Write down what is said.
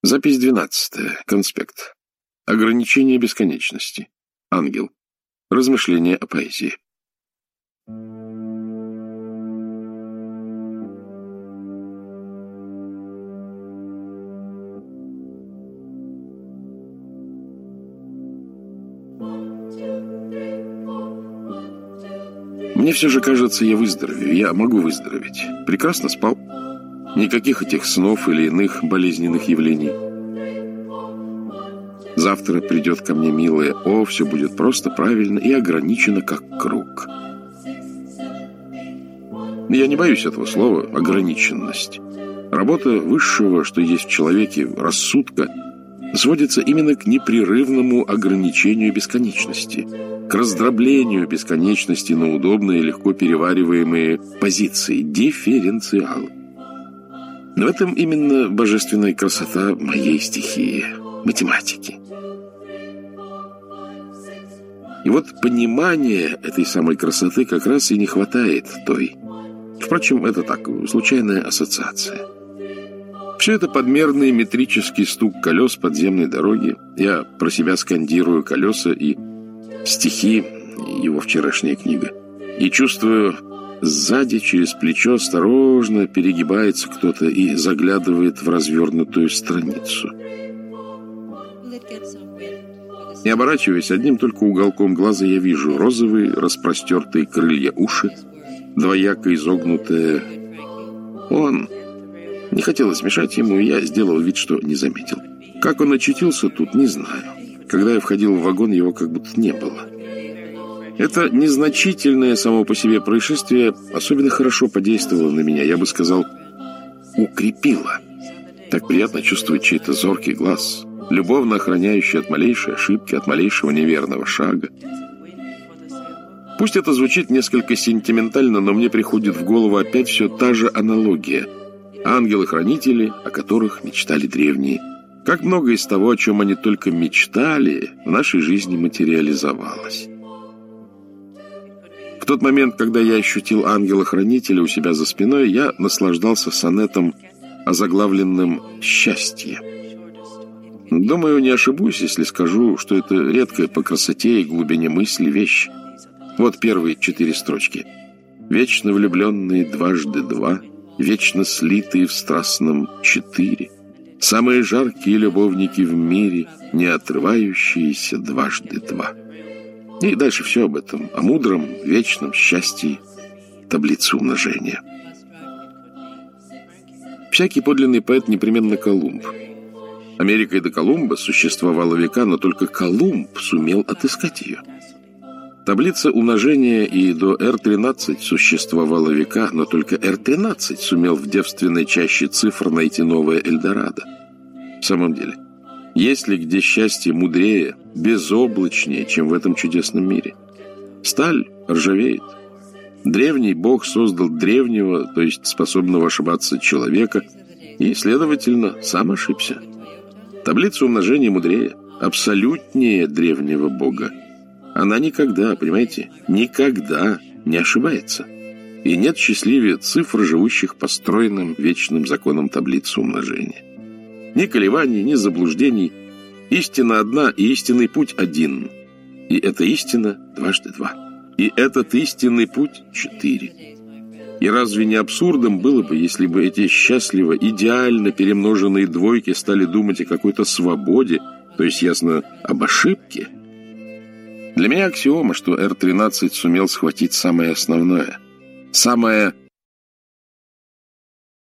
Запись 12. Конспект. Ограничение бесконечности. Ангел. Размышления о поэзии. Мне все же кажется, я выздоровею. Я могу выздороветь. Прекрасно спал. Никаких этих снов или иных болезненных явлений. Завтра придет ко мне милая. О, все будет просто, правильно и ограничено, как круг. Я не боюсь этого слова «ограниченность». Работа высшего, что есть в человеке, рассудка, сводится именно к непрерывному ограничению бесконечности, к раздроблению бесконечности на удобные, легко перевариваемые позиции, дифференциалы. Но в этом именно божественная красота моей стихии, математики. И вот понимания этой самой красоты как раз и не хватает той. Впрочем, это так, случайная ассоциация. Все это подмерный метрический стук колес подземной дороги. Я про себя скандирую колеса и стихи, его вчерашняя книга. И чувствую, сзади через плечо осторожно перегибается кто-то и заглядывает в развернутую страницу. Не оборачиваясь, одним только уголком глаза я вижу розовые распростертые крылья уши, двояко изогнутые. Он... Не хотелось мешать ему, и я сделал вид, что не заметил. Как он очутился тут, не знаю. Когда я входил в вагон, его как будто не было. Это незначительное само по себе происшествие особенно хорошо подействовало на меня, я бы сказал, укрепило. Так приятно чувствовать чей-то зоркий глаз, любовно охраняющий от малейшей ошибки, от малейшего неверного шага. Пусть это звучит несколько сентиментально, но мне приходит в голову опять все та же аналогия. Ангелы-хранители, о которых мечтали древние. Как много из того, о чем они только мечтали, в нашей жизни материализовалось. В тот момент, когда я ощутил ангела-хранителя у себя за спиной, я наслаждался сонетом, озаглавленным «Счастье». Думаю, не ошибусь, если скажу, что это редкая по красоте и глубине мысли вещь. Вот первые 4 строчки. «Вечно влюбленные дважды два, вечно слитые в страстном 4, самые жаркие любовники в мире, не отрывающиеся дважды два». И дальше все об этом, о мудром, вечном счастье, таблице умножения. Всякий подлинный поэт непременно Колумб. Америка и до Колумба существовала века, но только Колумб сумел отыскать ее. Таблица умножения и до R13 существовала века, но только R13 сумел в девственной чаще цифр найти новое Эльдорадо. В самом деле, есть ли где счастье мудрее, безоблачнее, чем в этом чудесном мире? Сталь ржавеет. Древний бог создал древнего, то есть способного ошибаться человека, и, следовательно, сам ошибся. Таблица умножения мудрее, абсолютнее древнего бога. Она никогда, понимаете, никогда не ошибается. И нет счастливее цифр, живущих по стройным вечным законам таблицы умножения. Ни колебаний, ни заблуждений. Истина одна, и истинный путь один. И эта истина дважды два. И этот истинный путь 4. И разве не абсурдом было бы, если бы эти счастливо, идеально перемноженные двойки стали думать о какой-то свободе, то есть, ясно, об ошибке? Для меня аксиома, что R13 сумел схватить самое основное, самое